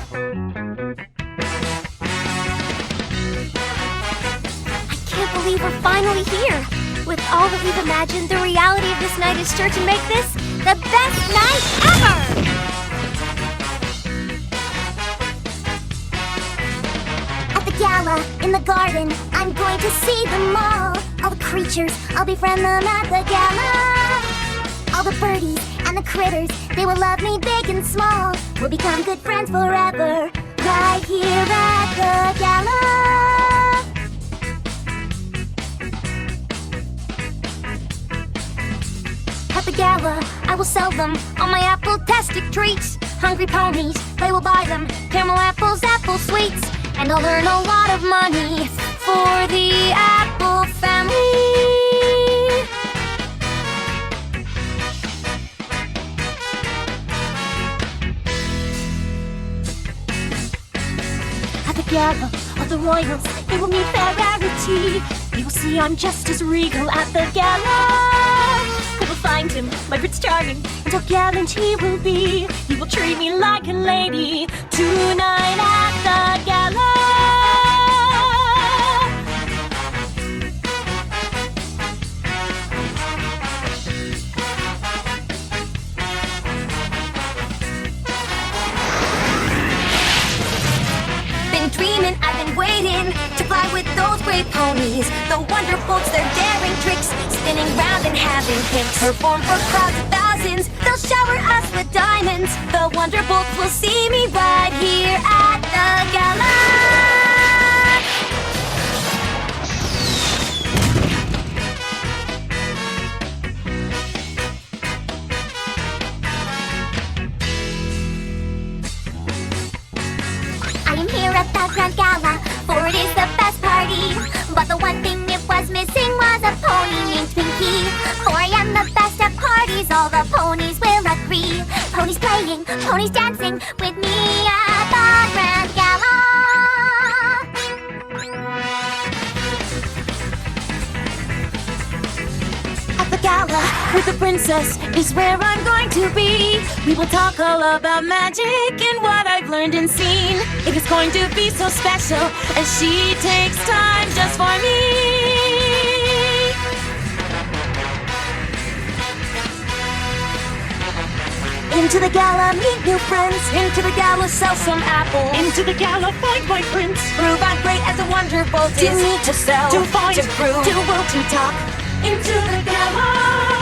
Can't believe we're finally here. With all that we've imagined, the reality of this night is sure to make this the best night ever! At the gala, in the garden, I'm going to see them all. All the creatures, I'll befriend them at the gala. All the birdies and the critters, they will love me big and small. We'll become good friends forever, right here at the gala. At the gala, I will sell them all my apple-tastic treats. Hungry ponies, they will buy them caramel apples, apple sweets. And I'll earn a lot of money for the Apple family. At the gala, all the royals, they will meet their rarity. You will see I'm just as regal at the gala. I will find him, my Prince Charming, and how gallant he will be. He will treat me like a lady tonight at the gala. Been dreaming, I've been waiting to fly with those great ponies. The Wonderbolts, their daring tricks, spinning round and having kicks. Perform for crowds of thousands, they'll shower us with diamonds. The Wonderbolts will see me right here at the gala. I am here at the Grand Gala, for it is the best party. But the one thing it was missing was a pony named Pinky. For I am the best at parties, all the ponies will agree. Ponies playing, ponies dancing with me at the Grand Gala. At the gala, with the princess is where I'm going to be. We will talk all about magic and what I've learned and seen. It is going to be so special as she takes time just for me. Into the gala, meet new friends. Into the gala, sell some apples. Into the gala, find my prince. Prove I'm great as a Wonderbolt. To meet, to sell, to find, to prove, to will, to talk. into the gala.